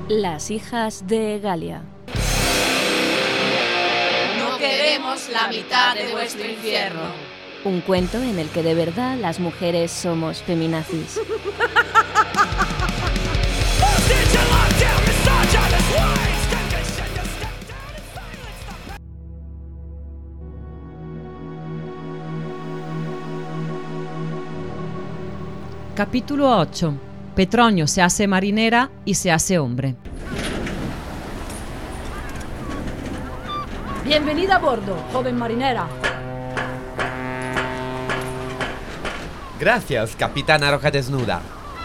Las hijas de Galia. No queremos la mitad de vuestro infierno. Un cuento en el que de verdad las mujeres somos feminazis. Capítulo 8. Petronio se hace marinera y se hace hombre. Bienvenida a bordo, joven marinera. Gracias, capitana Roja Desnuda.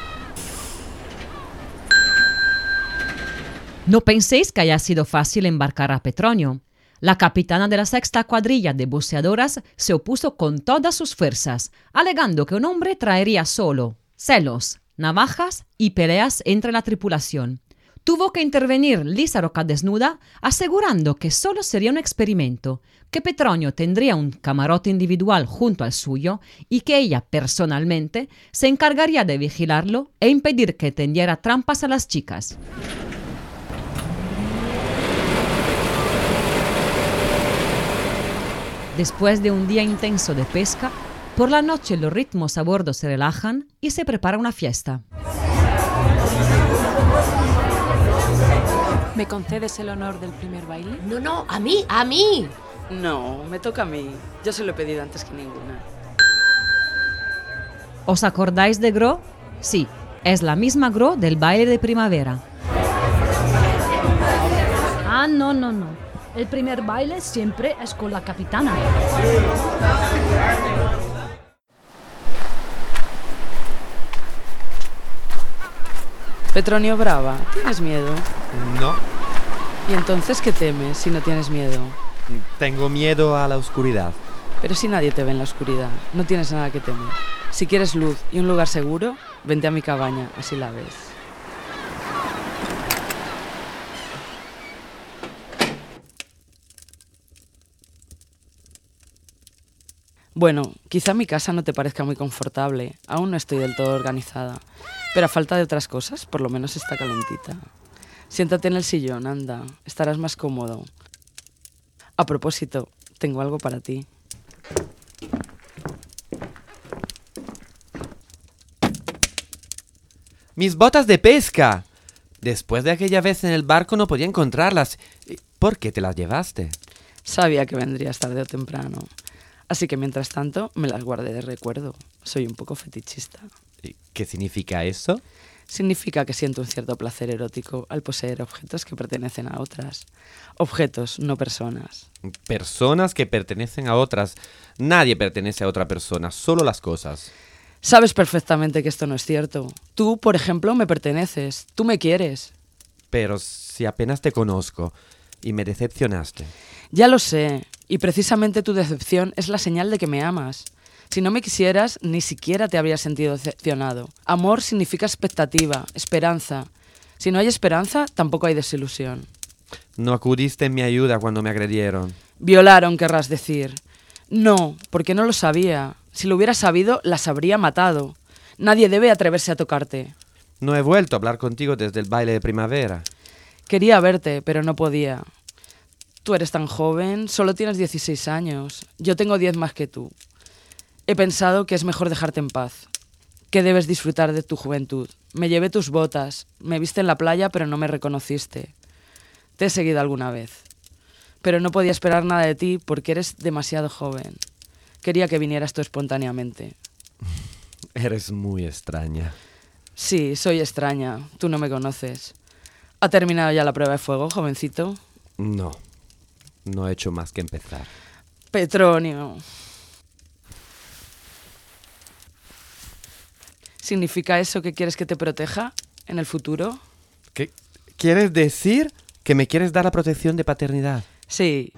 No penséis que haya sido fácil embarcar a Petronio. La capitana de la sexta cuadrilla de buceadoras se opuso con todas sus fuerzas, alegando que un hombre traería solo celos, navajas y peleas entre la tripulación. Tuvo que intervenir Lisa Roca Desnuda, asegurando que solo sería un experimento, que Petronio tendría un camarote individual junto al suyo y que ella personalmente se encargaría de vigilarlo e impedir que tendiera trampas a las chicas. Después de un día intenso de pesca, por la noche los ritmos a bordo se relajan y se prepara una fiesta. ¿Me concedes el honor del primer baile? No, a mí. No, me toca a mí. Yo se lo he pedido antes que ninguna. ¿Os acordáis de Gro? Sí, es la misma Gro del baile de primavera. Ah, no. El primer baile siempre es con la capitana. Petronio Brava, ¿tienes miedo? No, ¿Y entonces qué temes si no tienes miedo? tengo miedo a la oscuridad. Pero si nadie te ve en la oscuridad, no tienes nada que temer. Si quieres luz y un lugar seguro, vente a mi cabaña, así la ves. Bueno, quizá mi casa no te parezca muy confortable, aún no estoy del todo organizada, pero a falta de otras cosas, por lo menos está calentita. Siéntate en el sillón, anda, estarás más cómodo. A propósito, tengo algo para ti. ¡Mis botas de pesca! Después de aquella vez en el barco no podía encontrarlas. ¿Por qué te las llevaste? Sabía que vendrías tarde o temprano, así que mientras tanto me las guardé de recuerdo. Soy un poco fetichista. ¿Qué significa eso? Significa que siento un cierto placer erótico al poseer objetos que pertenecen a otras. Objetos, no personas. Personas que pertenecen a otras. Nadie pertenece a otra persona, solo las cosas. Sabes perfectamente que esto no es cierto. Tú, por ejemplo, me perteneces. Tú me quieres. Pero si apenas te conozco y me decepcionaste. Ya lo sé. Y precisamente tu decepción es la señal de que me amas. Si no me quisieras, ni siquiera te habría sentido decepcionado. Amor significa expectativa, esperanza. Si no hay esperanza, tampoco hay desilusión. No acudiste en mi ayuda cuando me agredieron. Violaron, querrás decir. No, porque no lo sabía. Si lo hubiera sabido, las habría matado. Nadie debe atreverse a tocarte. No he vuelto a hablar contigo desde el baile de primavera. Quería verte, pero no podía. Tú eres tan joven, solo tienes 16 años. Yo tengo 10 más que tú. He pensado que es mejor dejarte en paz, que debes disfrutar de tu juventud. Me llevé tus botas, me viste en la playa, pero no me reconociste. Te he seguido alguna vez, pero no podía esperar nada de ti porque eres demasiado joven. Quería que vinieras tú espontáneamente. Eres muy extraña. Sí, soy extraña, tú no me conoces. ¿Ha terminado ya la prueba de fuego, jovencito? No he hecho más que empezar. Petronio. ¿Significa eso que quieres que te proteja en el futuro? ¿Qué quieres decir? ¿Que me quieres dar la protección de paternidad? Sí.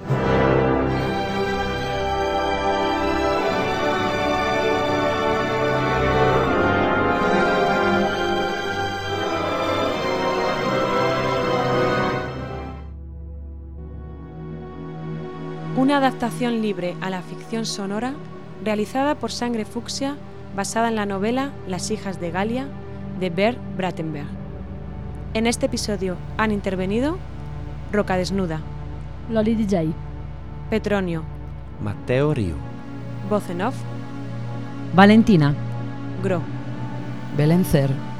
Una adaptación libre a la ficción sonora realizada por Sangre Fucsia, basada en la novela Las hijas de Galia de Bert Bratenberg. En este episodio han intervenido Roca Desnuda, Loli DJ, Petronio, Matteo Río. voz en off, Valentina. Gro. Belencer.